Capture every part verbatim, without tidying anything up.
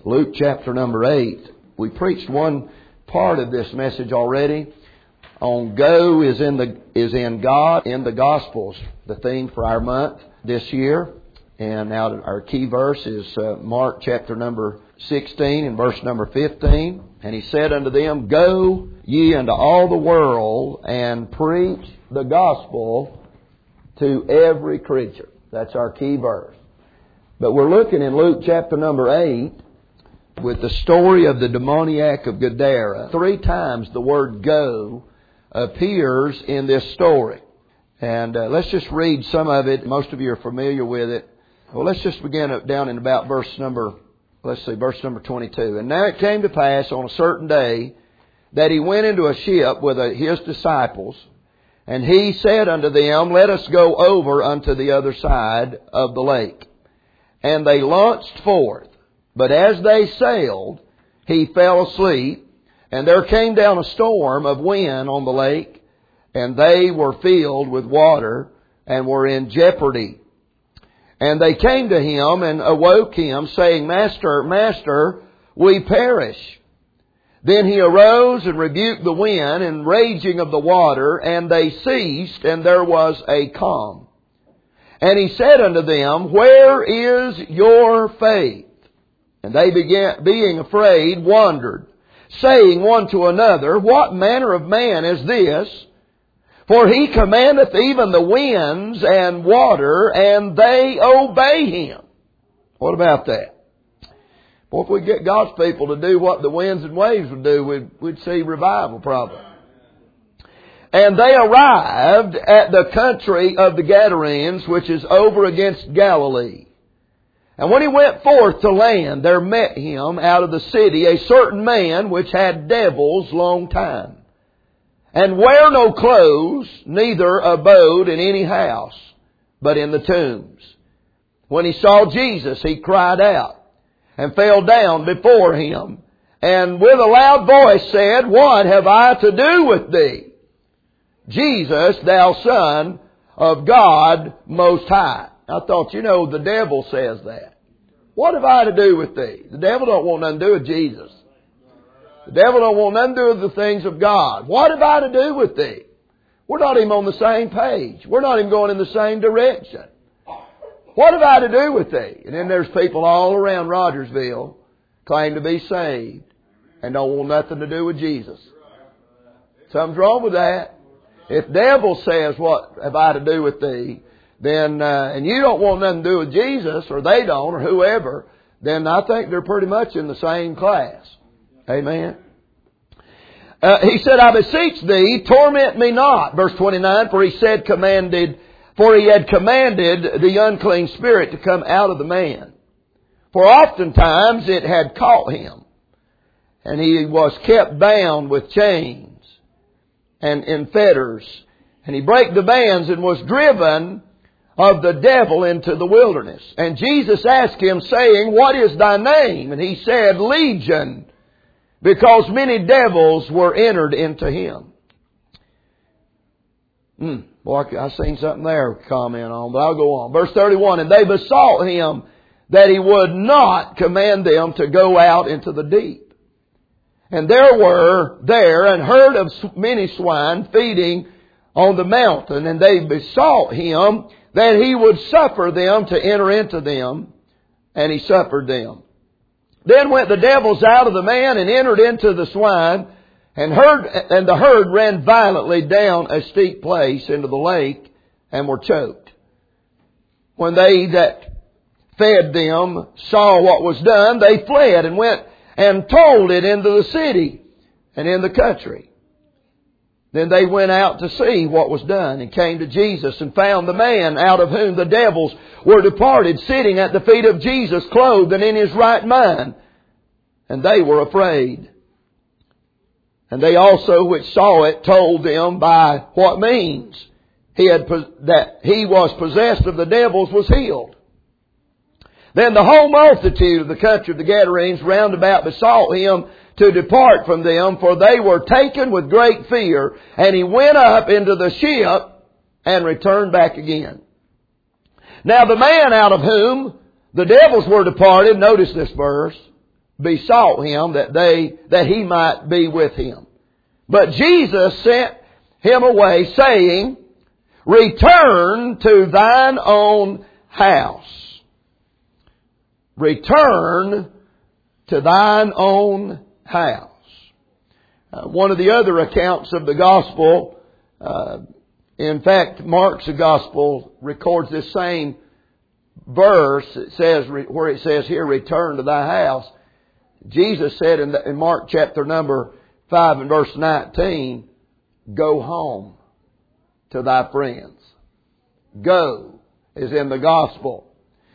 Luke chapter number eight. We preached one part of this message already on go is in the is in God in the Gospels, the theme for our month this year. And now our key verse is uh, Mark chapter number sixteen and verse number fifteen. And he said unto them, Go ye into all the world and preach the gospel to every creature. That's our key verse. But we're looking in Luke chapter number eight with the story of the demoniac of Gadara. Three times the word go appears in this story. And uh, let's just read some of it. Most of you are familiar with it. Well, let's just begin down in about verse number, let's see, verse number twenty-two. And now it came to pass on a certain day that he went into a ship with a, his disciples, and he said unto them, Let us go over unto the other side of the lake. And they launched forth. But as they sailed, he fell asleep, and there came down a storm of wind on the lake, and they were filled with water and were in jeopardy. And they came to him and awoke him, saying, Master, Master, we perish. Then he arose and rebuked the wind and raging of the water, and they ceased, and there was a calm. And he said unto them, Where is your faith? And they began, being afraid, wondered, saying one to another, What manner of man is this? For he commandeth even the winds and water, and they obey him. What about that? Well, if we get God's people to do what the winds and waves would do, we'd, we'd see revival probably. And they arrived at the country of the Gadarenes, which is over against Galilee. And when he went forth to land, there met him out of the city a certain man which had devils long time, and wear no clothes, neither abode in any house, but in the tombs. When he saw Jesus, he cried out, and fell down before him, and with a loud voice said, What have I to do with thee, Jesus, thou Son of God Most High? I thought, you know, the devil says that. What have I to do with thee? The devil don't want nothing to do with Jesus. The devil don't want nothing to do with the things of God. What have I to do with thee? We're not even on the same page. We're not even going in the same direction. What have I to do with thee? And then there's people all around Rogersville claim to be saved and don't want nothing to do with Jesus. Something's wrong with that. If devil says, What have I to do with thee? Then, uh, and you don't want nothing to do with Jesus, or they don't, or whoever, then I think they're pretty much in the same class. Amen. Uh, he said, I beseech thee, torment me not. Verse twenty-nine, for he said, commanded, for he had commanded the unclean spirit to come out of the man. For oftentimes it had caught him, and he was kept bound with chains and in fetters. And he brake the bands and was driven of the devil into the wilderness. And Jesus asked him, saying, What is thy name? And he said, Legion, because many devils were entered into him. Hmm. Boy, I seen something there to comment on, but I'll go on. Verse thirty-one, And they besought him that he would not command them to go out into the deep. And there were there an herd of many swine feeding on the mountain, and they besought him that he would suffer them to enter into them, and he suffered them. Then went the devils out of the man and entered into the swine, and herd, and the herd ran violently down a steep place into the lake, and were choked. When they that fed them saw what was done, they fled and went and told it into the city and in the country. Then they went out to see what was done, and came to Jesus, and found the man out of whom the devils were departed, sitting at the feet of Jesus, clothed and in his right mind. And they were afraid. And they also which saw it told them by what means he had that he was possessed of the devils was healed. Then the whole multitude of the country of the Gadarenes round about besought him to depart from them, for they were taken with great fear. And he went up into the ship and returned back again. Now the man out of whom the devils were departed, notice this verse, besought him that they, that he might be with him. But Jesus sent him away, saying, return to thine own house. Return to thine own house. Uh, one of the other accounts of the gospel, uh, in fact, Mark's gospel records this same verse. It says, where it says here, return to thy house. Jesus said in, the, in Mark chapter number five and verse nineteen, go home to thy friends. Go is in the gospel.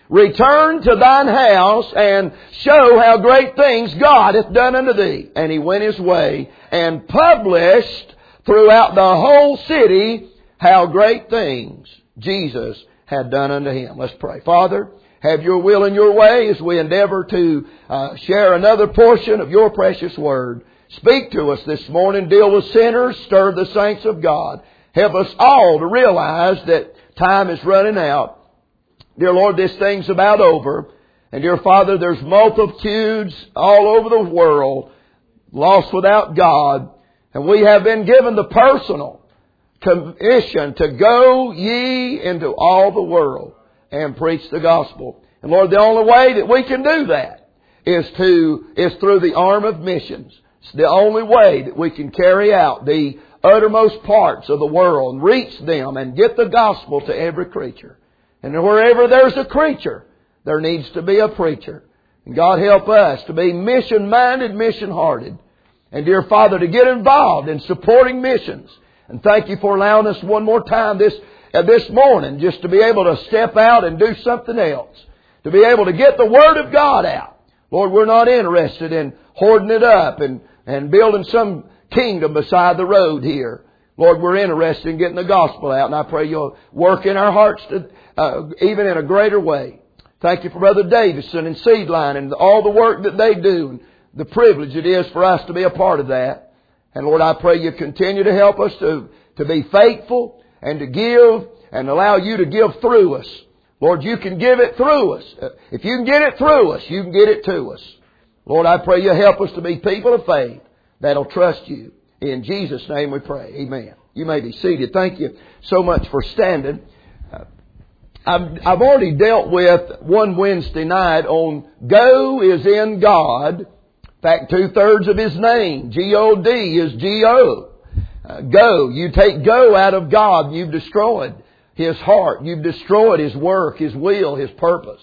Return to thine house and show how great things God hath done unto thee. And he went his way and published throughout the whole city how great things Jesus had done unto him. Let's pray. Father, have your will and your way as we endeavor to uh, share another portion of your precious word. Speak to us this morning. Deal with sinners. Stir the saints of God. Help us all to realize that time is running out. Dear Lord, this thing's about over. And dear Father, there's multitudes all over the world lost without God. And we have been given the personal commission to go ye into all the world and preach the gospel. And Lord, the only way that we can do that is to is through the arm of missions. It's the only way that we can carry out the uttermost parts of the world and reach them and get the gospel to every creature. And wherever there's a creature, there needs to be a preacher. And God help us to be mission-minded, mission-hearted. And dear Father, to get involved in supporting missions. And thank you for allowing us one more time this, uh, this morning just to be able to step out and do something else. To be able to get the Word of God out. Lord, we're not interested in hoarding it up and, and building some kingdom beside the road here. Lord, we're interested in getting the gospel out. And I pray you'll work in our hearts to, uh, even in a greater way. Thank you for Brother Davison and Seedline and all the work that they do. And the privilege it is for us to be a part of that. And Lord, I pray you continue to help us to, to be faithful and to give and allow you to give through us. Lord, you can give it through us. If you can get it through us, you can get it to us. Lord, I pray you help us to be people of faith that'll trust you. In Jesus' name we pray. Amen. You may be seated. Thank you so much for standing. Uh, I've, I've already dealt with one Wednesday night on Go is in God. In fact, two-thirds of His name, G O D, is G O. Uh, go. You take go out of God, you've destroyed His heart. You've destroyed His work, His will, His purpose.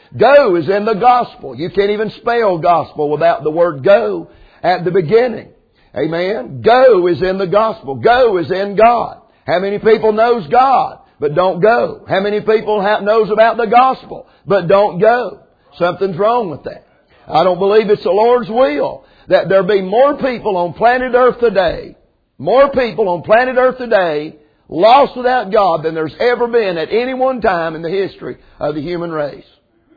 Go is in the gospel. You can't even spell gospel without the word go at the beginning. Amen. Go is in the gospel. Go is in God. How many people knows God but don't go? How many people have, knows about the gospel but don't go? Something's wrong with that. I don't believe it's the Lord's will that there be more people on planet Earth today, more people on planet Earth today lost without God than there's ever been at any one time in the history of the human race.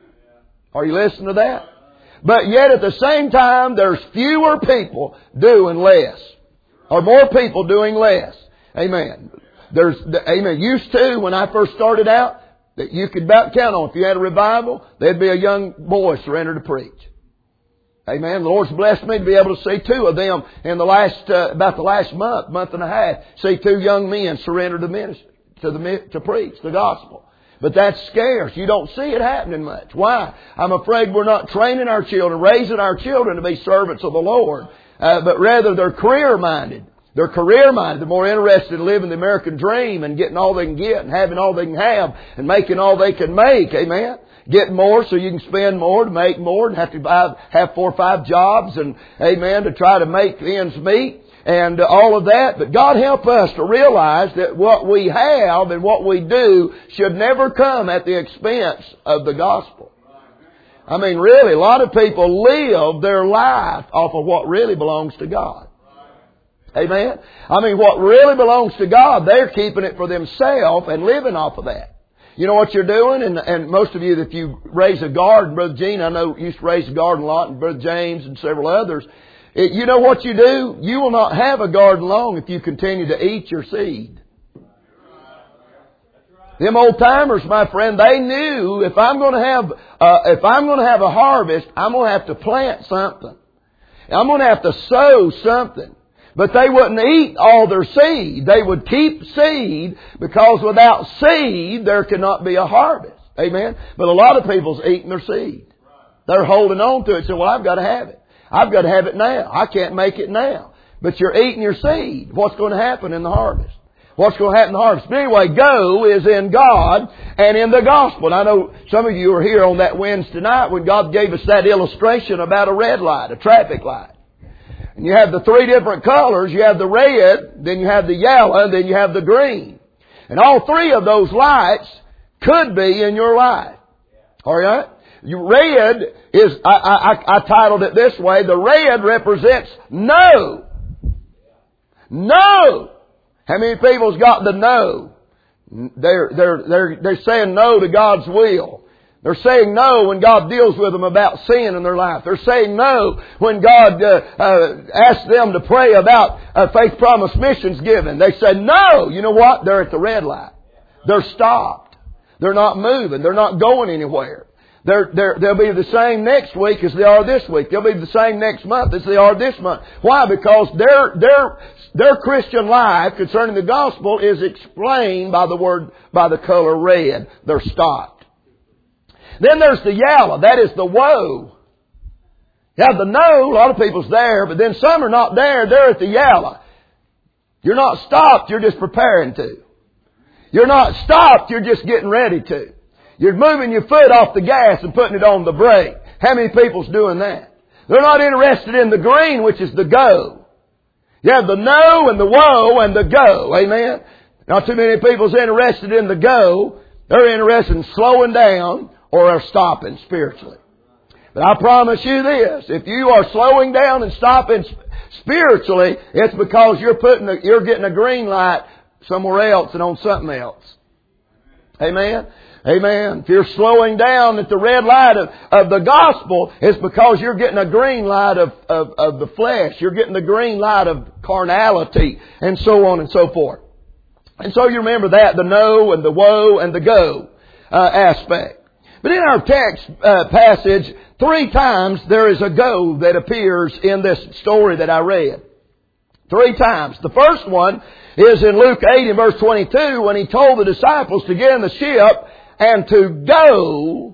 Are you listening to that? But yet at the same time, there's fewer people doing less. Or more people doing less. Amen. There's, amen. Used to, when I first started out, that you could about count on. If you had a revival, there'd be a young boy surrender to preach. Amen. The Lord's blessed me to be able to see two of them in the last, uh, about the last month, month and a half, see two young men surrender to ministry, to the, to preach the gospel. But that's scarce. You don't see it happening much. Why? I'm afraid we're not training our children, raising our children to be servants of the Lord. Uh, but rather they're career-minded. They're career-minded. They're more interested in living the American dream and getting all they can get and having all they can have and making all they can make. Amen? Get more so you can spend more to make more and have to buy, have four or five jobs and, amen, to try to make ends meet. And all of that. But God help us to realize that what we have and what we do should never come at the expense of the gospel. I mean, really, a lot of people live their life off of what really belongs to God. Amen? I mean, what really belongs to God, they're keeping it for themselves and living off of that. You know what you're doing? And, and most of you, if you raise a garden, Brother Gene, I know used to raise a garden a lot, and Brother James and several others. It, you know what you do? You will not have a garden long if you continue to eat your seed. Them old timers, my friend, they knew if I'm going to have uh, if I'm going to have a harvest, I'm going to have to plant something. I'm going to have to sow something. But they wouldn't eat all their seed. They would keep seed because without seed there cannot be a harvest. Amen. But a lot of people's eating their seed. They're holding on to it, saying, "Well, I've got to have it. I've got to have it now. I can't make it now." But you're eating your seed. What's going to happen in the harvest? What's going to happen in the harvest? But anyway, go is in God and in the gospel. And I know some of you were here on that Wednesday night when God gave us that illustration about a red light, a traffic light. And you have the three different colors. You have the red, then you have the yellow, and then you have the green. And all three of those lights could be in your life. Alright? Red is, I, I, I titled it this way, the red represents no. No! How many people's got the no? They're, they're, they're, they're saying no to God's will. They're saying no when God deals with them about sin in their life. They're saying no when God uh, uh, asks them to pray about uh, Faith Promise Missions giving. They say no. You know what? They're at the red light. They're stopped. They're not moving. They're not going anywhere. They're, they're, they'll be the same next week as they are this week. They'll be the same next month as they are this month. Why? Because their, their, their Christian life concerning the gospel is explained by the word, by the color red. They're stopped. Then there's the yellow. That is the woe. You have the no, a lot of people's there, but then some are not there. They're at the yellow. You're not stopped. You're just preparing to. You're not stopped. You're just getting ready to. You're moving your foot off the gas and putting it on the brake. How many people's doing that? They're not interested in the green, which is the go. You have the no and the woe and the go. Amen? Not too many people's interested in the go. They're interested in slowing down or are stopping spiritually. But I promise you this, if you are slowing down and stopping spiritually, it's because you're putting a, you're getting a green light somewhere else and on something else. Amen? Amen. If you're slowing down at the red light of, of the gospel, it's because you're getting a green light of, of, of the flesh. You're getting the green light of carnality and so on and so forth. And so you remember that, the no and the woe and the go uh, aspect. But in our text uh, passage, three times there is a go that appears in this story that I read. Three times. The first one is in Luke eight and verse twenty-two when He told the disciples to get in the ship and to go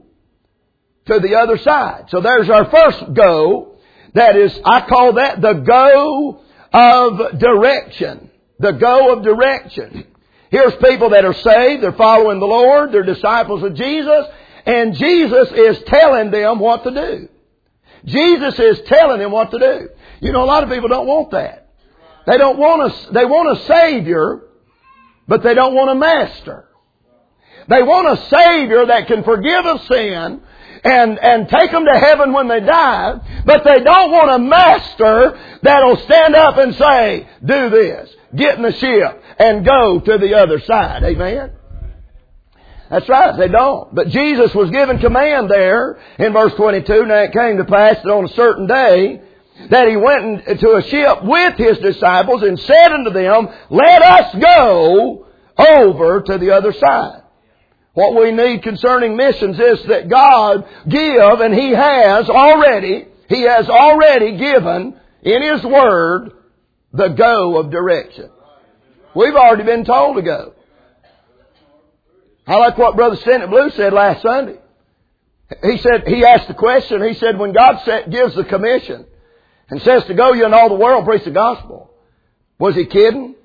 to the other side. So there's our first go. That is, I call that the go of direction. The go of direction. Here's people that are saved. They're following the Lord. They're disciples of Jesus. And Jesus is telling them what to do. Jesus is telling them what to do. You know, a lot of people don't want that. They don't want a, they want a Savior, but they don't want a master. They want a Savior that can forgive of sin and, and take them to heaven when they die, but they don't want a master that'll stand up and say, do this, get in the ship and go to the other side. Amen? That's right, they don't. But Jesus was given command there in verse twenty-two. Now it came to pass that on a certain day that He went into a ship with His disciples and said unto them, let us go over to the other side. What we need concerning missions is that God give, and He has already, He has already given in His Word the go of direction. We've already been told to go. I like what Brother Stennett Blue said last Sunday. He said, he asked the question, he said, when God set, gives the commission and says to go you in all the world and preach the gospel, was He kidding?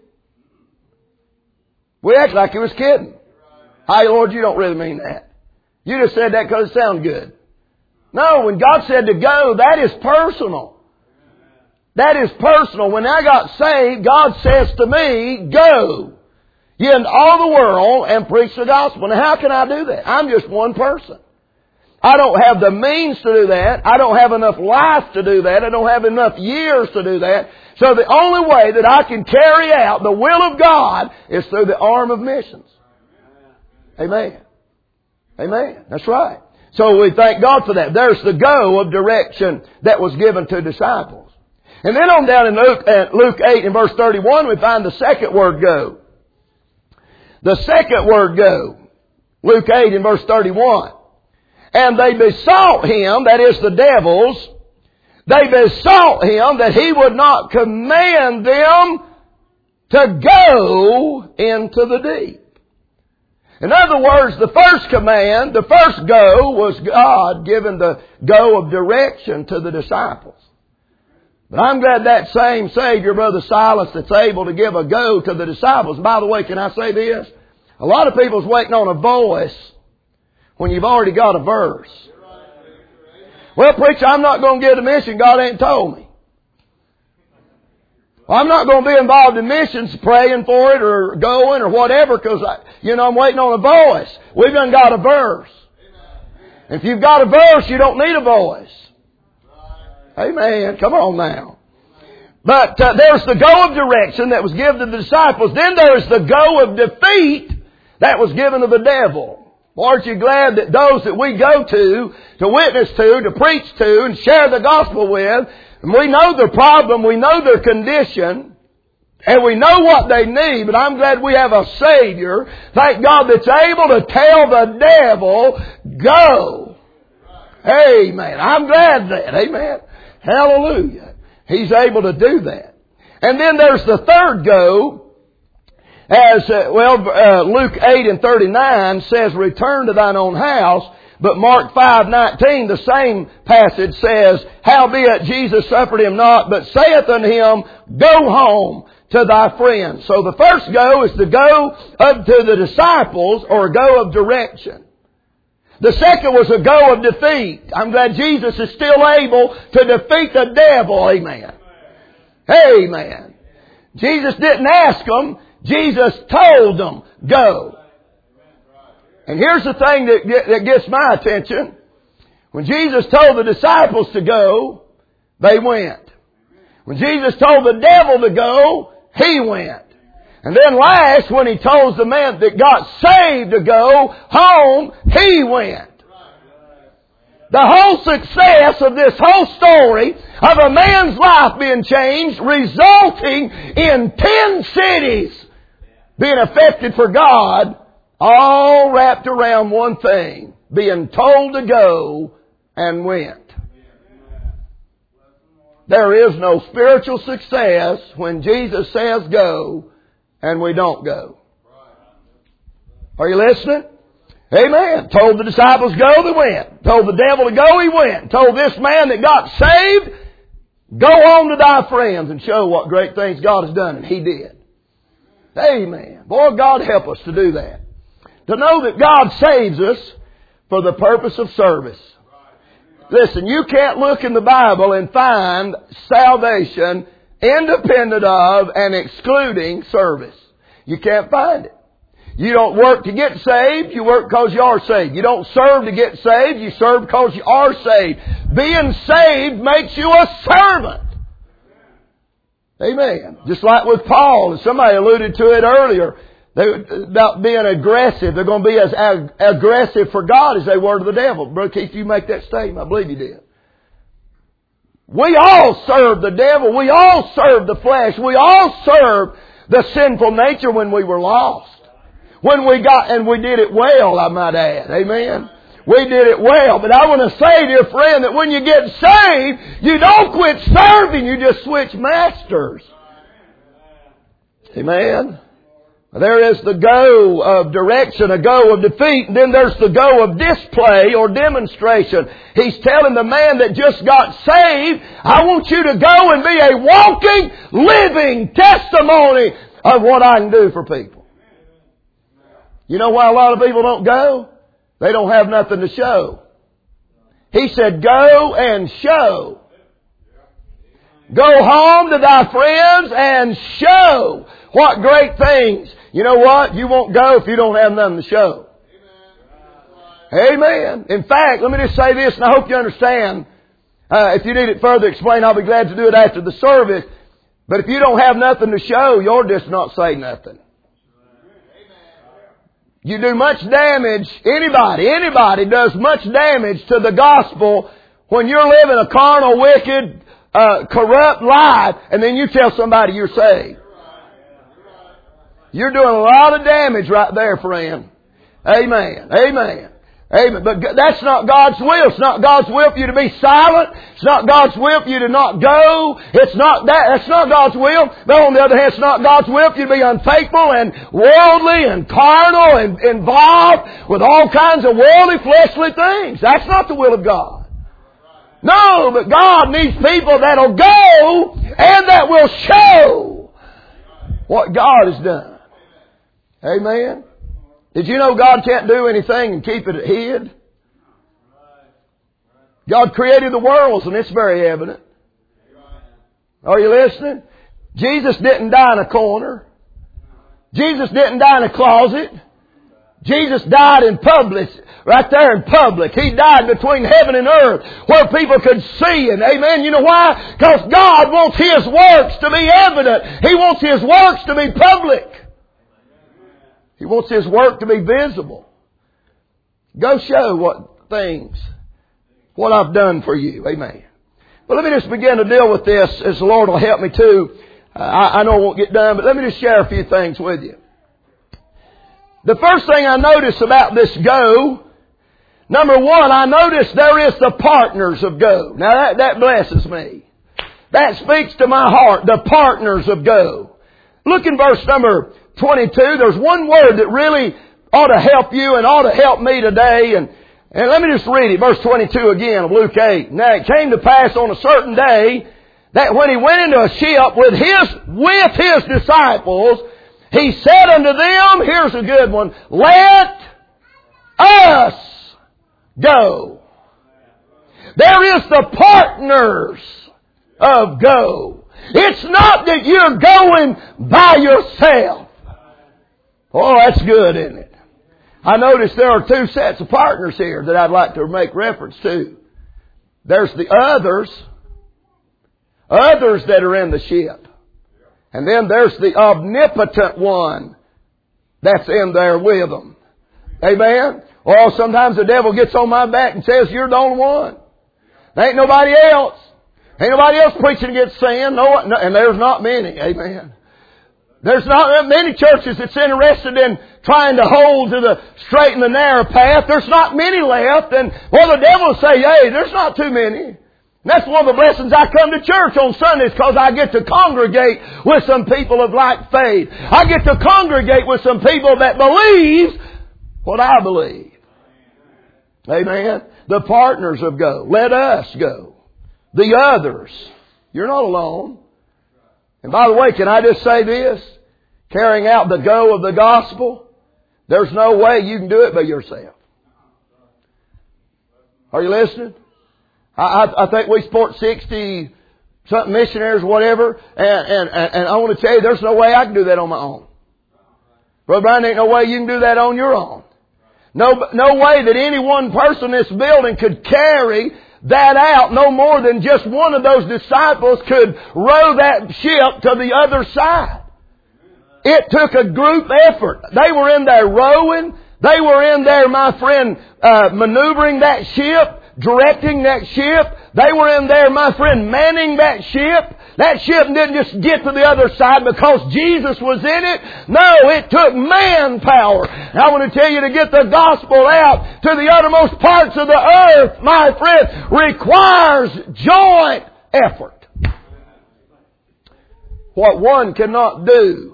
We act like He was kidding. Hi, Lord, you don't really mean that. You just said that because it sounded good. No, when God said to go, that is personal. That is personal. When I got saved, God says to me, go ye into all the world and preach the gospel. Now, how can I do that? I'm just one person. I don't have the means to do that. I don't have enough life to do that. I don't have enough years to do that. So the only way that I can carry out the will of God is through the arm of missions. Amen. Amen. That's right. So we thank God for that. There's the go of direction that was given to disciples. And then on down in Luke, uh, Luke eight and verse thirty-one, we find the second word go. The second word go. Luke eight and verse thirty-one. And they besought him, that is the devils, they besought him that he would not command them to go into the deep. In other words, the first command, the first go, was God giving the go of direction to the disciples. But I'm glad that same Savior, Brother Silas, that's able to give a go to the disciples. And by the way, can I say this? A lot of people's waiting on a voice when you've already got a verse. Well, preacher, I'm not going to get a mission. God ain't told me. Well, I'm not going to be involved in missions, praying for it or going or whatever, because, you know, I'm waiting on a voice. We've done got a verse. If you've got a verse, you don't need a voice. Amen. Come on now. But uh, there's the go of direction that was given to the disciples. Then there's the go of defeat that was given to the devil. Aren't you glad that those that we go to, to witness to, to preach to, and share the gospel with, and we know their problem, we know their condition, and we know what they need, but I'm glad we have a Savior, thank God, that's able to tell the devil, go. Amen. I'm glad that. Amen. Hallelujah. He's able to do that. And then there's the third go. As, uh, well, uh, Luke eight and thirty-nine says, return to thine own house. But Mark five nineteen, the same passage says, howbeit Jesus suffered him not, but saith unto him, go home to thy friends. So the first go is the go up to the disciples, or a go of direction. The second was a go of defeat. I'm glad Jesus is still able to defeat the devil. Amen. Amen. Jesus didn't ask them. Jesus told them, go. And here's the thing that, that gets my attention. When Jesus told the disciples to go, they went. When Jesus told the devil to go, he went. And then last, when he told the man that got saved to go home, he went. The whole success of this whole story of a man's life being changed, resulting in ten cities being affected for God, all wrapped around one thing, being told to go and went. There is no spiritual success when Jesus says go and we don't go. Are you listening? Amen. Told the disciples go, they went. Told the devil to go, he went. Told this man that got saved, go home to thy friends and show what great things God has done. And he did. Amen. Boy, God help us to do that. To know that God saves us for the purpose of service. Listen, you can't look in the Bible and find salvation independent of and excluding service. You can't find it. You don't work to get saved, you work because you are saved. You don't serve to get saved, you serve because you are saved. Being saved makes you a servant. Amen. Just like with Paul, and somebody alluded to it earlier, they, about being aggressive. They're going to be as ag- aggressive for God as they were to the devil. Brother Keith, you make that statement. I believe you did. We all serve the devil. We all serve the flesh. We all serve the sinful nature when we were lost. When we got, and we did it well, I might add. Amen. We did it well. But I want to say, dear friend, that when you get saved, you don't quit serving. You just switch masters. Amen. There is the go of direction, a go of defeat, and then there's the go of display or demonstration. He's telling the man that just got saved, I want you to go and be a walking, living testimony of what I can do for people. You know why a lot of people don't go? They don't have nothing to show. He said, go and show. Go home to thy friends and show what great things. You know what? You won't go if you don't have nothing to show. Amen. In fact, let me just say this, and I hope you understand. Uh, if you need it further explained, I'll be glad to do it after the service. But if you don't have nothing to show, you'll just not say nothing. You do much damage, anybody, anybody does much damage to the gospel when you're living a carnal, wicked, uh, corrupt life, and then you tell somebody you're saved. You're doing a lot of damage right there, friend. Amen. Amen. Amen. But that's not God's will. It's not God's will for you to be silent. It's not God's will for you to not go. It's not that. That's not God's will. But on the other hand, it's not God's will for you to be unfaithful and worldly and carnal and involved with all kinds of worldly, fleshly things. That's not the will of God. No, but God needs people that'll go and that will show what God has done. Amen. Did you know God can't do anything and keep it hid? God created the worlds, and it's very evident. Are you listening? Jesus didn't die in a corner. Jesus didn't die in a closet. Jesus died in public, right there in public. He died between heaven and earth where people could see Him. Amen. You know why? Because God wants His works to be evident. He wants His works to be public. He wants His work to be visible. Go show what things, what I've done for you. Amen. But let me just begin to deal with this as the Lord will help me too. Uh, I, I know I won't get done, but let me just share a few things with you. The first thing I notice about this go, number one, I notice there is the partners of go. Now that, that blesses me. That speaks to my heart, the partners of go. Look in verse number twenty-two. There's one word that really ought to help you and ought to help me today. And, and let me just read it. Verse twenty-two again of Luke eight. Now it came to pass on a certain day that when He went into a ship with His, with His disciples, He said unto them, here's a good one, let us go. There is the partners of go. It's not that you're going by yourself. Oh, that's good, isn't it? I notice there are two sets of partners here that I'd like to make reference to. There's the others, others that are in the ship. And then there's the omnipotent one that's in there with them. Amen? Oh, sometimes the devil gets on my back and says, you're the only one. There ain't nobody else. Ain't nobody else preaching against sin. No, no, and there's not many. Amen. There's not many churches that's interested in trying to hold to the straight and the narrow path. There's not many left. And, well, the devil will say, hey, there's not too many. And that's one of the blessings I come to church on Sundays, because I get to congregate with some people of like faith. I get to congregate with some people that believe what I believe. Amen. The partners of go. Let us go. The others. You're not alone. And by the way, can I just say this? Carrying out the go of the gospel, there's no way you can do it by yourself. Are you listening? I, I, I think we support sixty something missionaries or whatever, and, and, and I want to tell you, there's no way I can do that on my own. Brother Brian, there ain't no way you can do that on your own. No, no way that any one person in this building could carry that out. No more than just one of those disciples could row that ship to the other side. It took a group effort. They were in there rowing. They were in there, my friend, uh, maneuvering that ship, directing that ship. They were in there, my friend, manning that ship. That ship didn't just get to the other side because Jesus was in it. No, it took manpower. And I want to tell you, to get the gospel out to the uttermost parts of the earth, my friend, requires joint effort. What one cannot do,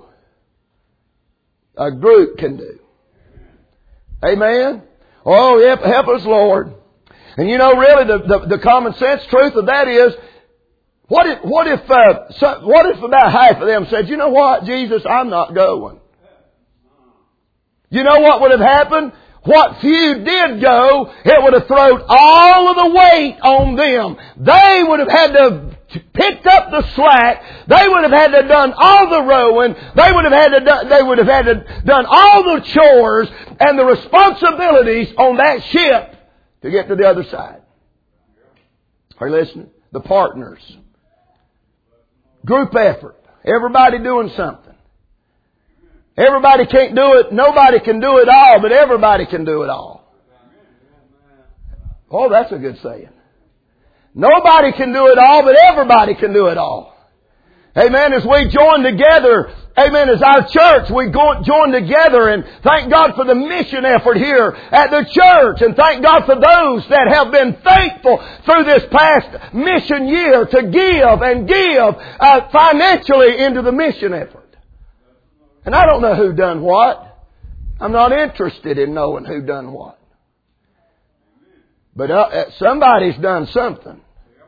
a group can do. Amen? Oh, help, help us, Lord. And you know, really, the, the, the common sense truth of that is, what if, what if, uh, so, what if about half of them said, you know what, Jesus, I'm not going. You know what would have happened? What few did go, it would have thrown all of the weight on them. They would have had to picked up the slack. They would have had to done all the rowing. They would have had to do, they would have had to done all the chores and the responsibilities on that ship to get to the other side. Are you listening? The partners. Group effort. Everybody doing something. Everybody can't do it. Nobody can do it all, but everybody can do it all. Oh, that's a good saying. Nobody can do it all, but everybody can do it all. Amen. As we join together, amen, as our church, we go, join together and thank God for the mission effort here at the church. And thank God for those that have been faithful through this past mission year to give and give uh, financially into the mission effort. And I don't know who done what. I'm not interested in knowing who done what. But uh, somebody's done something.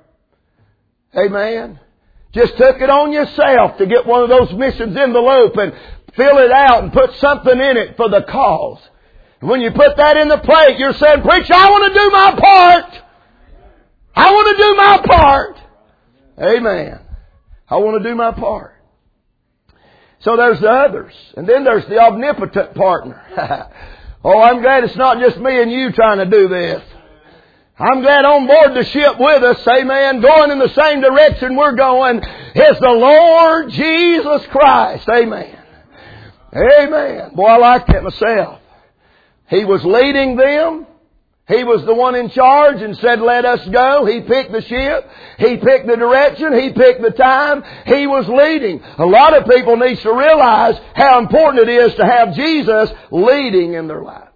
Amen. Just took it on yourself to get one of those missions envelope and fill it out and put something in it for the cause. And when you put that in the plate, you're saying, preacher, I want to do my part. I want to do my part. Amen. I want to do my part. So there's the others. And then there's the omnipotent partner. Oh, I'm glad it's not just me and you trying to do this. I'm glad on board the ship with us, amen, going in the same direction we're going, is the Lord Jesus Christ, amen. Amen. Boy, I like that myself. He was leading them. He was the one in charge and said, let us go. He picked the ship. He picked the direction. He picked the time. He was leading. A lot of people need to realize how important it is to have Jesus leading in their life.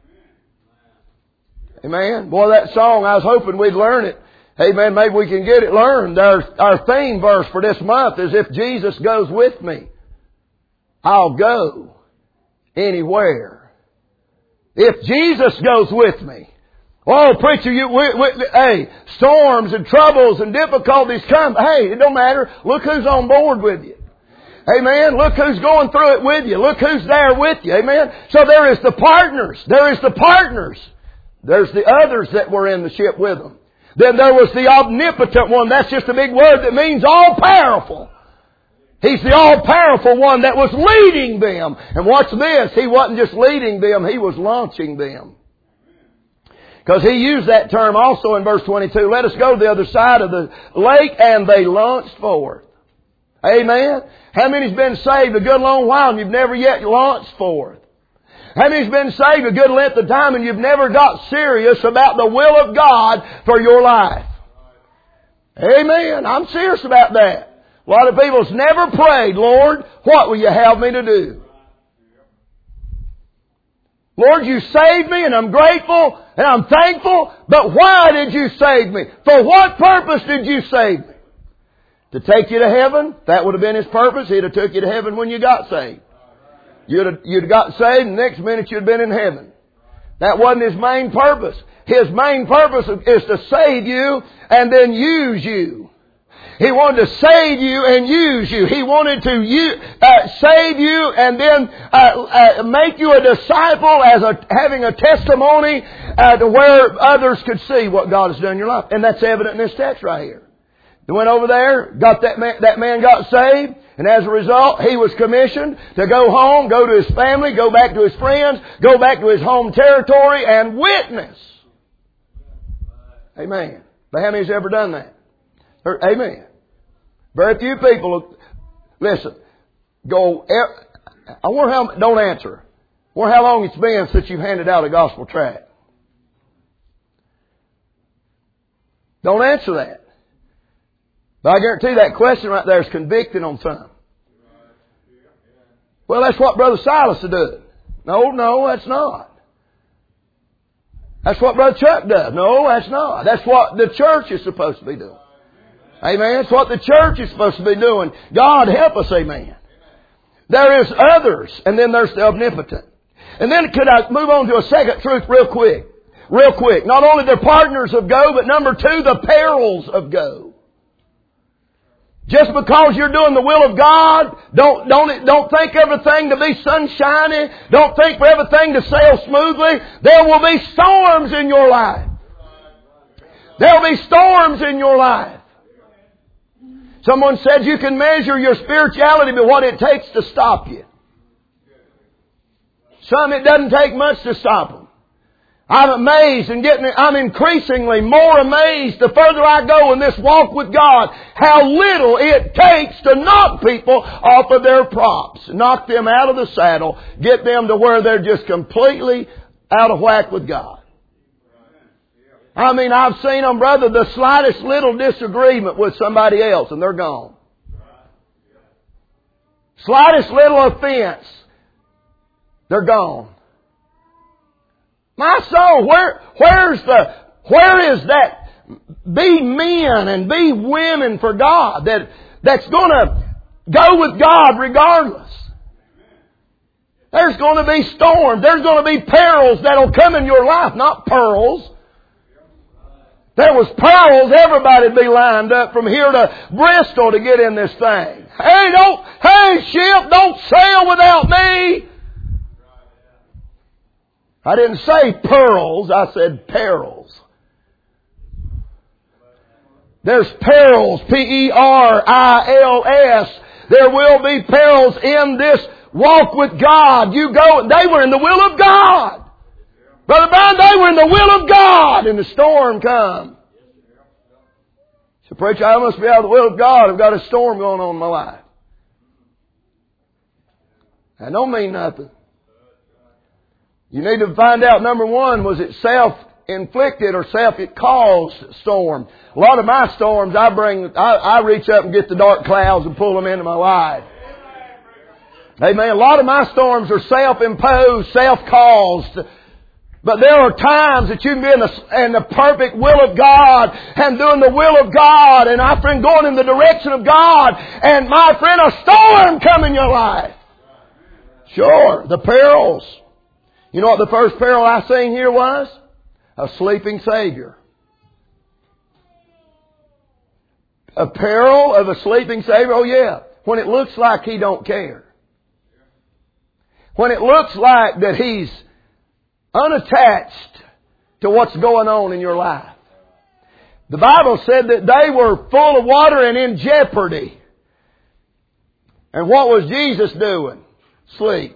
Amen. Boy, that song, I was hoping we'd learn it. Amen. Maybe we can get it learned. Our, our theme verse for this month is, if Jesus goes with me, I'll go anywhere. If Jesus goes with me. Oh, preacher, you, we, we, hey, storms and troubles and difficulties come. Hey, it don't matter. Look who's on board with you. Amen. Look who's going through it with you. Look who's there with you. Amen. So there is the partners. There is the partners. There's the others that were in the ship with them. Then there was the omnipotent one. That's just a big word that means all-powerful. He's the all-powerful one that was leading them. And watch this. He wasn't just leading them. He was launching them. Because he used that term also in verse twenty-two. Let us go to the other side of the lake, and they launched forth. Amen. How many's been saved a good long while and you've never yet launched forth? How many's been saved a good length of time and you've never got serious about the will of God for your life? Amen. I'm serious about that. A lot of people's never prayed, Lord, what will you have me to do? Lord, you saved me and I'm grateful and I'm thankful, but why did you save me? For what purpose did you save me? To take you to heaven? That would have been His purpose. He'd have took you to heaven when you got saved. You'd have, you'd have got saved and the next minute you'd have been in heaven. That wasn't His main purpose. His main purpose is to save you and then use you. He wanted to save you and use you. He wanted to use, uh, save you and then uh, uh, make you a disciple as a, having a testimony uh, to where others could see what God has done in your life. And that's evident in this text right here. They went over there, got that man, that man got saved, and as a result, he was commissioned to go home, go to his family, go back to his friends, go back to his home territory and witness. Amen. But how many's ever done that? Amen. Very few people. Listen, go. I wonder how. Don't answer. I wonder how long it's been since you've handed out a gospel tract. Don't answer that. But I guarantee that question right there is convicting on some. Well, that's what Brother Silas did. No, no, that's not. That's what Brother Chuck does. No, that's not. That's what the church is supposed to be doing. Amen. That's what the church is supposed to be doing. God help us, amen. There is others, and then there's the omnipotent. And then could I move on to a second truth real quick? Real quick. Not only the partners of go, but number two, the perils of go. Just because you're doing the will of God, don't, don't, don't think everything to be sunshiny. Don't think for everything to sail smoothly. There will be storms in your life. There will be storms in your life. Someone said you can measure your spirituality by what it takes to stop you. Some it doesn't take much to stop them. I'm amazed and getting, I'm increasingly more amazed the further I go in this walk with God, how little it takes to knock people off of their props, knock them out of the saddle, get them to where they're just completely out of whack with God. I mean, I've seen them, brother, the slightest little disagreement with somebody else and they're gone. Slightest little offense, they're gone. My soul, where, where's the, where is that be men and be women for God that, that's gonna go with God regardless? There's going to be storms. There's going to be perils that'll come in your life, not pearls. There was pearls, everybody'd be lined up from here to Bristol to get in this thing. Hey, don't, hey ship, don't sail without me. I didn't say pearls, I said perils. There's perils, P E R I L S. There will be perils in this walk with God. You go, they were in the will of God. Brother Brown, they were in the will of God, and the storm come. So, preacher, I must be out of the will of God. I've got a storm going on in my life. That don't mean nothing. You need to find out, number one, was it self-inflicted or self-caused storm? A lot of my storms, I bring, I, I reach up and get the dark clouds and pull them into my life. Amen. A lot of my storms are self-imposed, self-caused. But there are times that you can be in the, in the perfect will of God and doing the will of God, and my friend going in the direction of God, and my friend, a storm come in your life. Sure, the perils. You know what the first peril I seen here was? A sleeping Savior. A peril of a sleeping Savior? Oh yeah. When it looks like He don't care. When it looks like that He's unattached to what's going on in your life. The Bible said that they were full of water and in jeopardy. And what was Jesus doing? Sleep.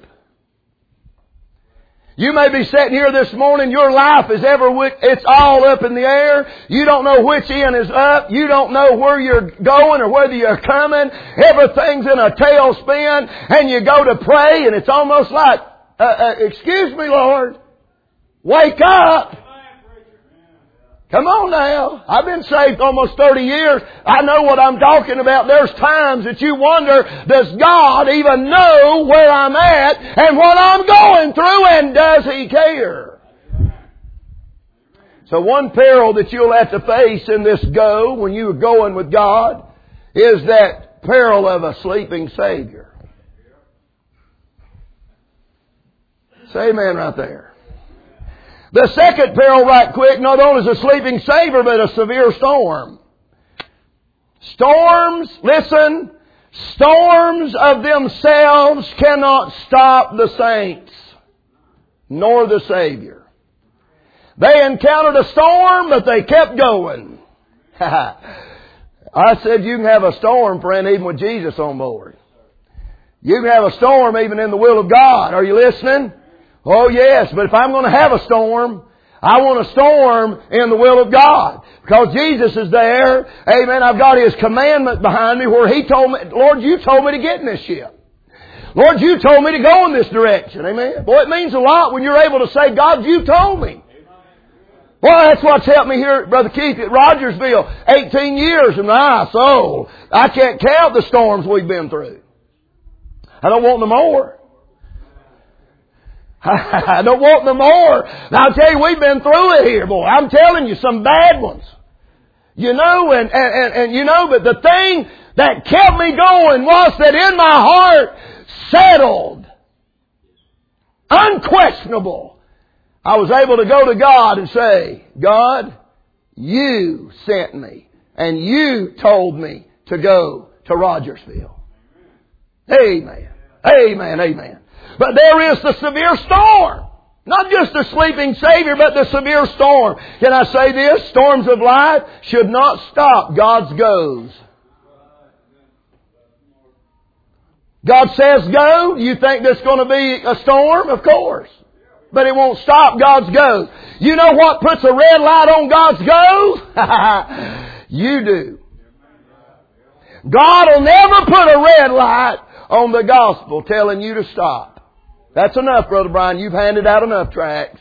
You may be sitting here this morning, your life is ever, it's all up in the air. You don't know which end is up. You don't know where you're going or whether you're coming. Everything's in a tailspin, and you go to pray, and it's almost like, uh, uh, excuse me, Lord, wake up. Come on now. I've been saved almost thirty years. I know what I'm talking about. There's times that you wonder, does God even know where I'm at and what I'm going through, and does He care? So one peril that you'll have to face in this go when you're going with God is that peril of a sleeping Savior. Say amen right there. The second peril, right quick, not only is a sleeping Savior, but a severe storm. Storms, listen, storms of themselves cannot stop the saints, nor the Savior. They encountered a storm, but they kept going. I said you can have a storm, friend, even with Jesus on board. You can have a storm even in the will of God. Are you listening? Oh yes, but if I'm going to have a storm, I want a storm in the will of God. Because Jesus is there. Amen. I've got His commandment behind me where He told me, Lord, you told me to get in this ship. Lord, you told me to go in this direction. Amen. Boy, it means a lot when you're able to say, God, you told me. Well, that's what's helped me here, Brother Keith, at Rogersville. eighteen years in my soul. I can't count the storms we've been through. I don't want no more. I don't want no more. Now, I'll tell you, we've been through it here, boy. I'm telling you, some bad ones. You know, and, and, and, and you know, but the thing that kept me going was that in my heart, settled, unquestionable, I was able to go to God and say, God, you sent me, and you told me to go to Rogersville. Amen. Amen. Amen. But there is the severe storm. Not just the sleeping Savior, but the severe storm. Can I say this? Storms of life should not stop God's goes. God says go. You think there's going to be a storm? Of course. But it won't stop God's goes. You know what puts a red light on God's goes? You do. God will never put a red light on the gospel telling you to stop. That's enough, Brother Brian. You've handed out enough tracts.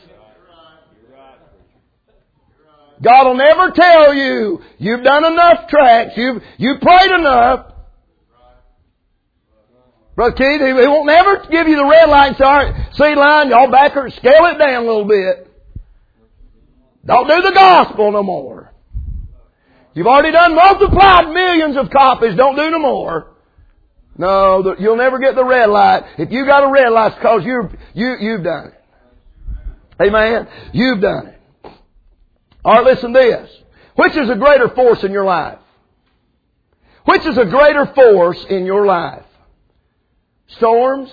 God will never tell you, you've done enough tracts, you've, you've prayed enough. Brother Keith, he won't never give you the red light and say, all right, see line, y'all back her, scale it down a little bit. Don't do the gospel no more. You've already done multiplied millions of copies. Don't do no more. No, you'll never get the red light. If you got a red light, it's because you're, you, you've done it. Amen? You've done it. All right, listen to this. Which is a greater force in your life? Which is a greater force in your life? Storms?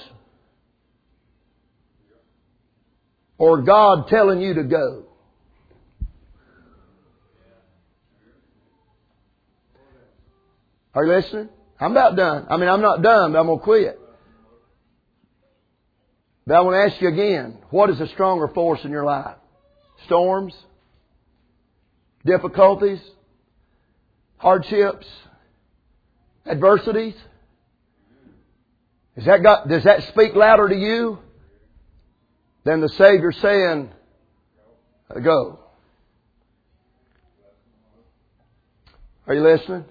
Or God telling you to go? Are you listening? I'm about done. I mean, I'm not done, but I'm going to quit. But I want to ask you again, what is a stronger force in your life? Storms? Difficulties? Hardships? Adversities? Is that got, does that speak louder to you than the Savior saying, go? Are you listening?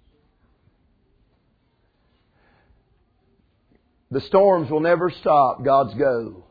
The storms will never stop God's go.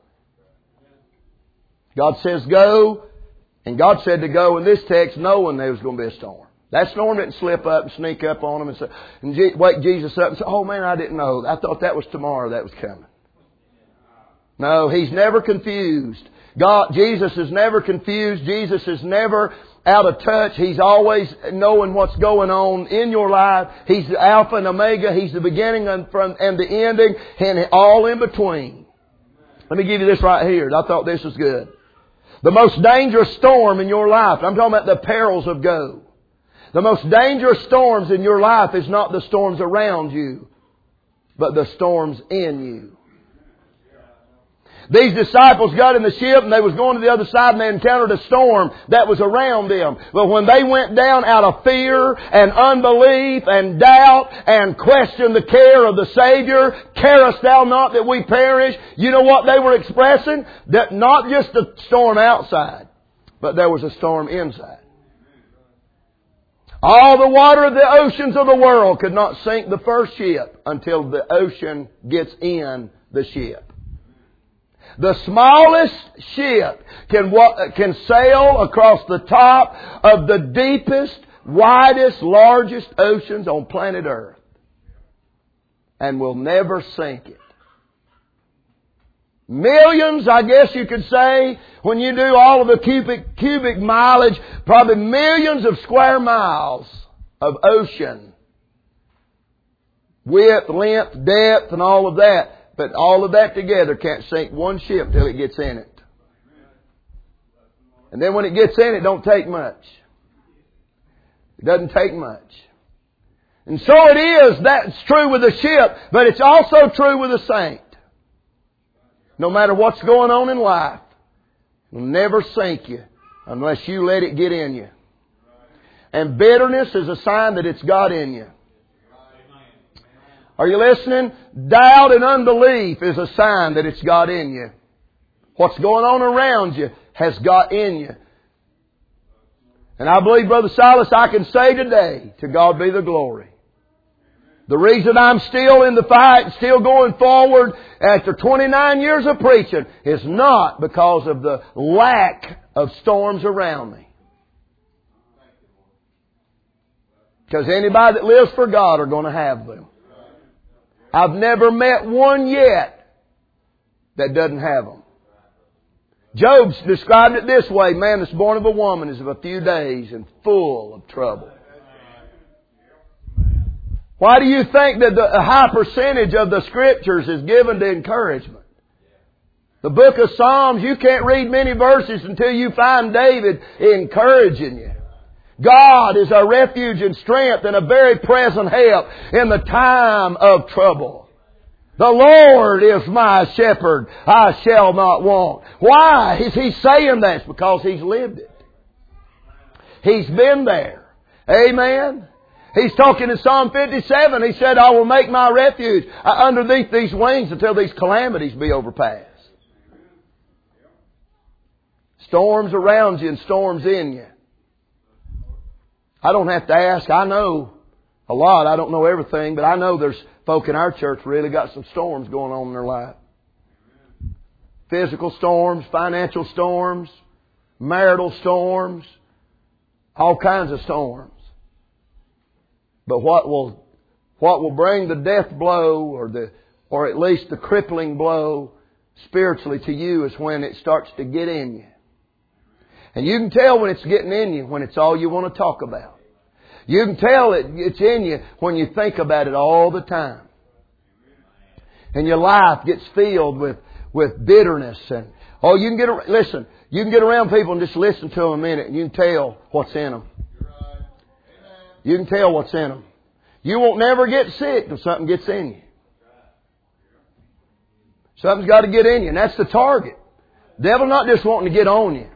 God says go, and God said to go in this text knowing there was going to be a storm. That storm didn't slip up and sneak up on them and, say, and Je- wake Jesus up and say, oh man, I didn't know. I thought that was tomorrow that was coming. No, He's never confused. God, Jesus is never confused. Jesus is never out of touch. He's always knowing what's going on in your life. He's the Alpha and Omega. He's the beginning and, from, and the ending and all in between. Let me give you this right here. I thought this was good. The most dangerous storm in your life, I'm talking about the perils of go. The most dangerous storms in your life is not the storms around you, but the storms in you. These disciples got in the ship and they was going to the other side and they encountered a storm that was around them. But when they went down out of fear and unbelief and doubt and questioned the care of the Savior, carest thou not that we perish? You know what they were expressing? That not just the storm outside, but there was a storm inside. All the water of the oceans of the world could not sink the first ship until the ocean gets in the ship. The smallest ship can can sail across the top of the deepest, widest, largest oceans on planet Earth and will never sink it. Millions, I guess you could say, when you do all of the cubic, cubic mileage, probably millions of square miles of ocean. Width, length, depth, and all of that. But all of that together can't sink one ship till it gets in it. And then when it gets in, it don't take much. It doesn't take much. And so it is, that's true with the ship, but it's also true with the saint. No matter what's going on in life, it'll never sink you unless you let it get in you. And bitterness is a sign that it's got in you. Are you listening? Doubt and unbelief is a sign that it's got in you. What's going on around you has got in you. And I believe, Brother Silas, I can say today, to God be the glory. The reason I'm still in the fight, still going forward after twenty-nine years of preaching is not because of the lack of storms around me. Because anybody that lives for God are going to have them. I've never met one yet that doesn't have them. Job described it this way: man that's born of a woman is of a few days and full of trouble. Why do you think that the, a high percentage of the Scriptures is given to encouragement? The book of Psalms, you can't read many verses until you find David encouraging you. God is our refuge and strength and a very present help in the time of trouble. The Lord is my shepherd, I shall not want. Why is He saying that? It's because He's lived it. He's been there. Amen. He's talking in Psalm fifty-seven. He said, I will make my refuge underneath these wings until these calamities be overpassed. Storms around you and storms in you. I don't have to ask. I know. A lot. I don't know everything, but I know there's folk in our church really got some storms going on in their life. Physical storms, financial storms, marital storms, all kinds of storms. But what will what will bring the death blow or the or at least the crippling blow spiritually to you is when it starts to get in you. And you can tell when it's getting in you when it's all you want to talk about. You can tell it, it's in you when you think about it all the time. And your life gets filled with, with bitterness. And oh, you can get listen. You can get around people and just listen to them a minute, and you can tell what's in them. You can tell what's in them. You won't never get sick if something gets in you. Something's got to get in you, and that's the target. The devil not just wanting to get on you.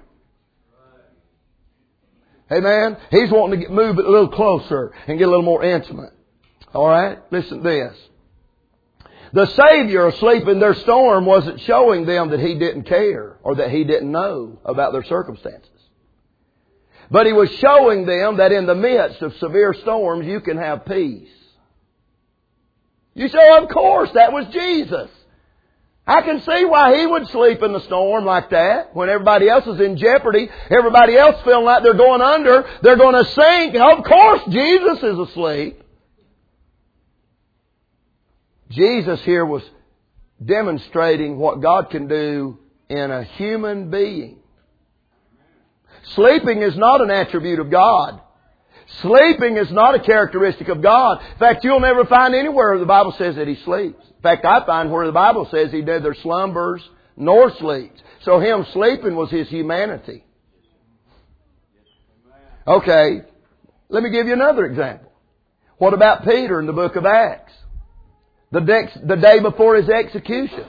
Amen? He's wanting to get, move it a little closer and get a little more intimate. All right? Listen to this. The Savior asleep in their storm wasn't showing them that He didn't care or that He didn't know about their circumstances. But He was showing them that in the midst of severe storms you can have peace. You say, of course, that was Jesus. I can see why He would sleep in the storm like that when everybody else is in jeopardy. Everybody else feeling like they're going under. They're going to sink. And of course Jesus is asleep. Jesus here was demonstrating what God can do in a human being. Sleeping is not an attribute of God. Sleeping is not a characteristic of God. In fact, you'll never find anywhere the Bible says that He sleeps. In fact, I find where the Bible says He neither slumbers nor sleeps. So Him sleeping was His humanity. Okay, let me give you another example. What about Peter in the book of Acts? The, de- the day before his execution.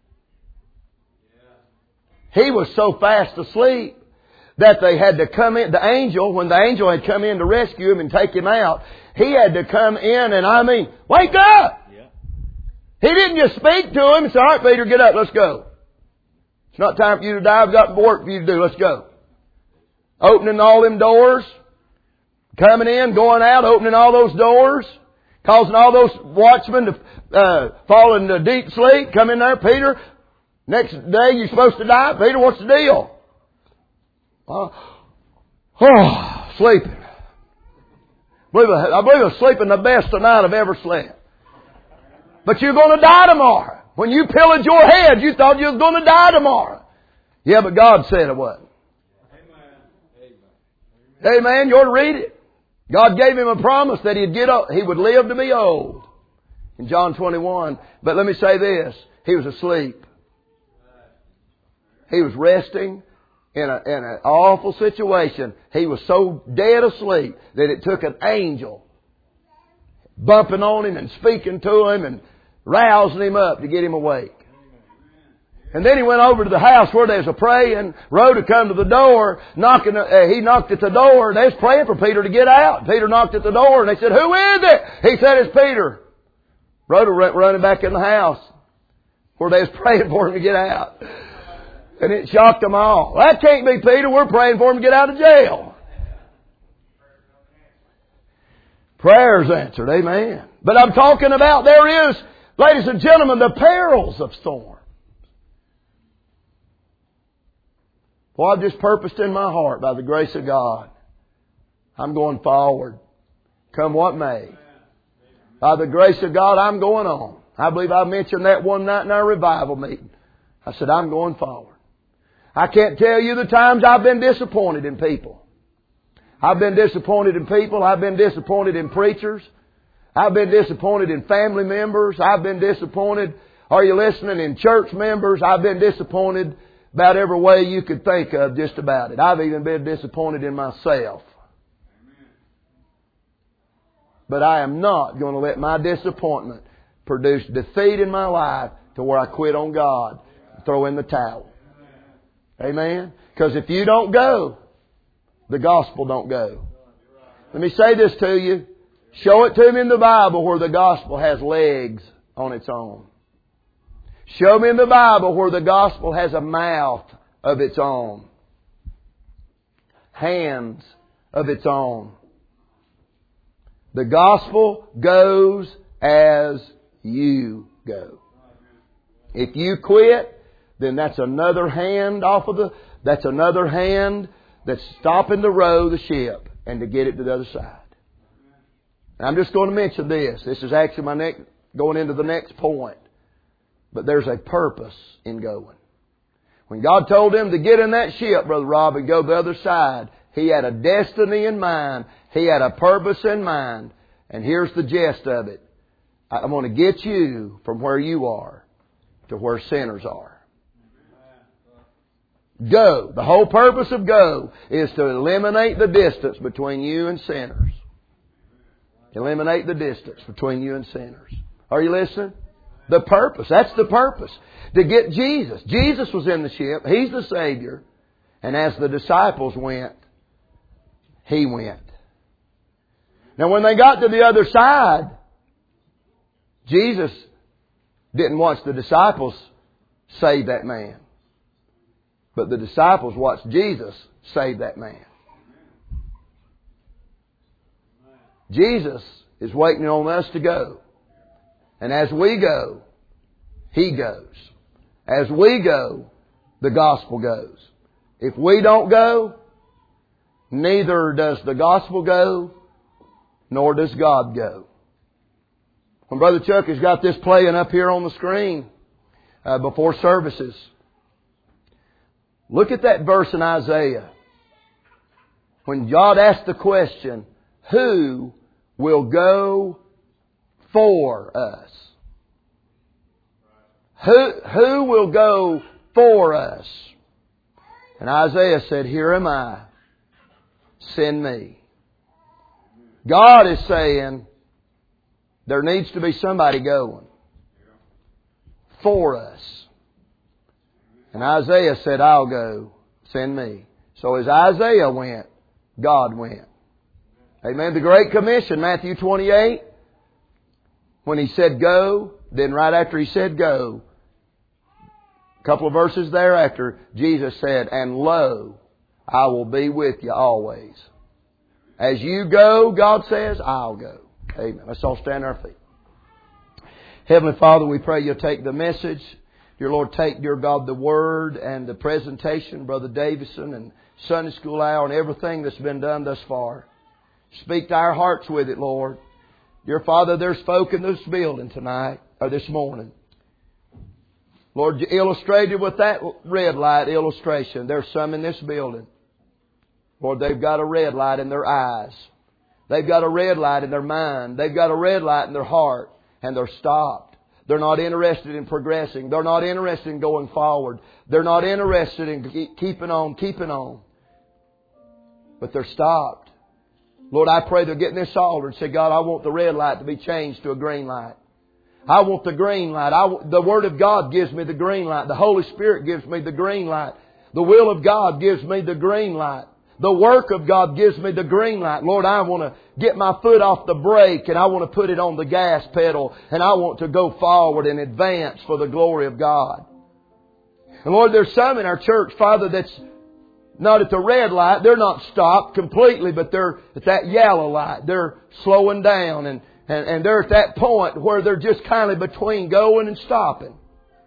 He was so fast asleep that they had to come in. The angel, when the angel had come in to rescue him and take him out, he had to come in and I mean, wake up! Yeah. He didn't just speak to him and say, all right, Peter, get up, let's go. It's not time for you to die, I've got work for you to do, let's go. Opening all them doors, coming in, going out, opening all those doors, causing all those watchmen to uh, fall into deep sleep. Come in there, Peter. Next day you're supposed to die. Peter, what's the deal? Uh, oh, sleeping. I believe, I believe I'm sleeping the best tonight I've ever slept. But you're going to die tomorrow. When you pillaged your head, you thought you was going to die tomorrow. Yeah, but God said it wasn't. Amen. Amen. You ought to read it. God gave him a promise that he'd get up, he would live to be old. In John twenty-one. But let me say this. He was asleep. He was resting in a, in an awful situation. He was so dead asleep that it took an angel bumping on him and speaking to him and rousing him up to get him awake. And then he went over to the house where they was a praying. Rhoda come to the door, knocking. Uh, he knocked at the door. They was praying for Peter to get out. Peter knocked at the door, and they said, "Who is it?" He said, "It's Peter." Rhoda went running back in the house where they was praying for him to get out, and it shocked them all. That can't be Peter. We're praying for him to get out of jail. Prayers answered, amen. But I'm talking about there is, ladies and gentlemen, the perils of storm. Well, I've just purposed in my heart by the grace of God. I'm going forward. Come what may. By the grace of God, I'm going on. I believe I mentioned that one night in our revival meeting. I said, I'm going forward. I can't tell you the times I've been disappointed in people. I've been disappointed in people. I've been disappointed in preachers. I've been disappointed in family members. I've been disappointed, are you listening, in church members. I've been disappointed about every way you could think of just about it. I've even been disappointed in myself. But I am not going to let my disappointment produce defeat in my life to where I quit on God and throw in the towel. Amen? Because if you don't go, the gospel don't go. Let me say this to you. Show it to me in the Bible where the gospel has legs on its own. Show me in the Bible where the gospel has a mouth of its own. Hands of its own. The gospel goes as you go. If you quit, then that's another hand off of the, that's another hand that's stopping to row the ship and to get it to the other side. And I'm just going to mention this. This is actually my next, going into the next point. But there's a purpose in going. When God told him to get in that ship, Brother Rob, and go the other side, He had a destiny in mind. He had a purpose in mind. And here's the gist of it. I'm going to get you from where you are to where sinners are. Go. The whole purpose of go is to eliminate the distance between you and sinners. Eliminate the distance between you and sinners. Are you listening? The purpose. That's the purpose. To get Jesus. Jesus was in the ship. He's the Savior. And as the disciples went, He went. Now when they got to the other side, Jesus didn't watch the disciples save that man. But the disciples watched Jesus save that man. Jesus is waiting on us to go. And as we go, He goes. As we go, the gospel goes. If we don't go, neither does the gospel go, nor does God go. When Brother Chuck has got this playing up here on the screen uh, before services, look at that verse in Isaiah. When God asked the question, who will go for us? Who, who will go for us? And Isaiah said, here am I. Send me. God is saying there needs to be somebody going for us. And Isaiah said, I'll go. Send me. So as Isaiah went, God went. Amen. The Great Commission, Matthew twenty-eight, when He said go, then right after He said go, a couple of verses thereafter, Jesus said, and lo, I will be with you always. As you go, God says, I'll go. Amen. Let's all stand on our feet. Heavenly Father, we pray You'll take the message. Dear Lord, take, dear God, the Word and the presentation, Brother Davison, and Sunday School Hour, and everything that's been done thus far. Speak to our hearts with it, Lord. Dear Father, there's folk in this building tonight, or this morning. Lord, You illustrated with that red light illustration. There's some in this building. Lord, they've got a red light in their eyes. They've got a red light in their mind. They've got a red light in their heart. And they're stopped. They're not interested in progressing. They're not interested in going forward. They're not interested in keeping on, keeping on. But they're stopped. Lord, I pray they'll get in this altar and say, God, I want the red light to be changed to a green light. I want the green light. I, the Word of God gives me the green light. The Holy Spirit gives me the green light. The will of God gives me the green light. The work of God gives me the green light. Lord, I want to get my foot off the brake and I want to put it on the gas pedal and I want to go forward and advance for the glory of God. And Lord, there's some in our church, Father, that's not at the red light. They're not stopped completely, but they're at that yellow light. They're slowing down and, and, and they're at that point where they're just kind of between going and stopping.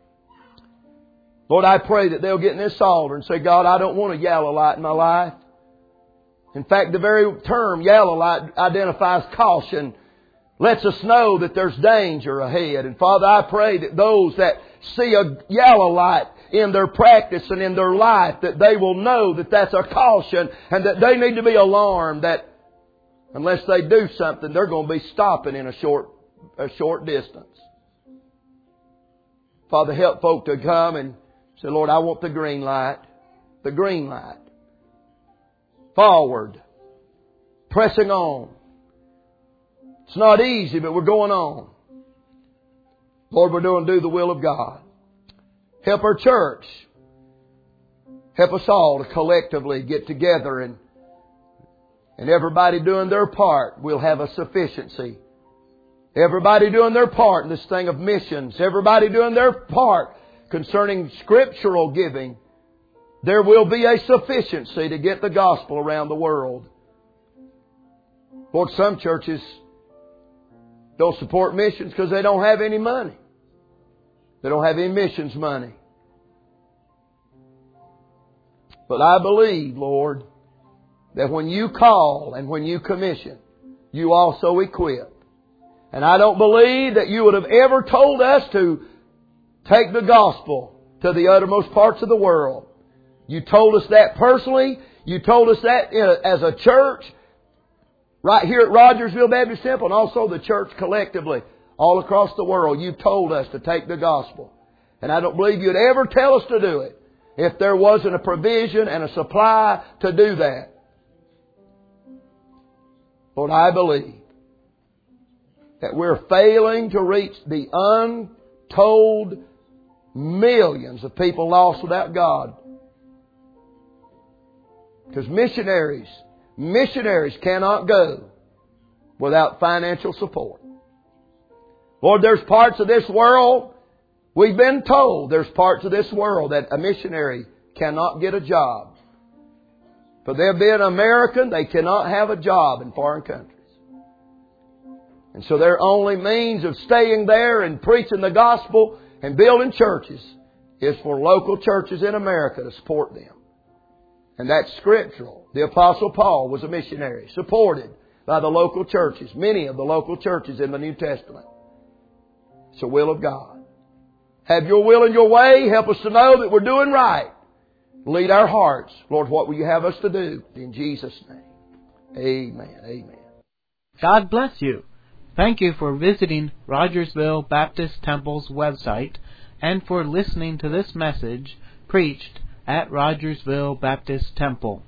Lord, I pray that they'll get in this altar and say, God, I don't want a yellow light in my life. In fact, the very term yellow light identifies caution, lets us know that there's danger ahead. And Father, I pray that those that see a yellow light in their practice and in their life, that they will know that that's a caution and that they need to be alarmed that unless they do something, they're going to be stopping in a short, a short distance. Father, help folk to come and say, Lord, I want the green light. The green light. Forward. Pressing on. It's not easy, but we're going on. Lord, we're doing do the will of God. Help our church. Help us all to collectively get together and, and everybody doing their part, we'll have a sufficiency. Everybody doing their part in this thing of missions. Everybody doing their part concerning scriptural giving. There will be a sufficiency to get the gospel around the world. Lord, some churches don't support missions because they don't have any money. They don't have any missions money. But I believe, Lord, that when you call and when you commission, you also equip. And I don't believe that you would have ever told us to take the gospel to the uttermost parts of the world. You told us that personally. You told us that as a church right here at Rogersville Baptist Temple, and also the church collectively all across the world. You told us to take the gospel. And I don't believe you'd ever tell us to do it if there wasn't a provision and a supply to do that. Lord, I believe that we're failing to reach the untold millions of people lost without God. Because missionaries, missionaries cannot go without financial support. Lord, there's parts of this world, we've been told there's parts of this world that a missionary cannot get a job. For them being American, they cannot have a job in foreign countries. And so their only means of staying there and preaching the gospel and building churches is for local churches in America to support them. And that's scriptural. The Apostle Paul was a missionary, supported by the local churches, many of the local churches in the New Testament. It's the will of God. Have your will and your way. Help us to know that we're doing right. Lead our hearts. Lord, what will you have us to do? In Jesus' name. Amen. Amen. God bless you. Thank you for visiting Rogersville Baptist Temple's website and for listening to this message preached at Rogersville Baptist Temple.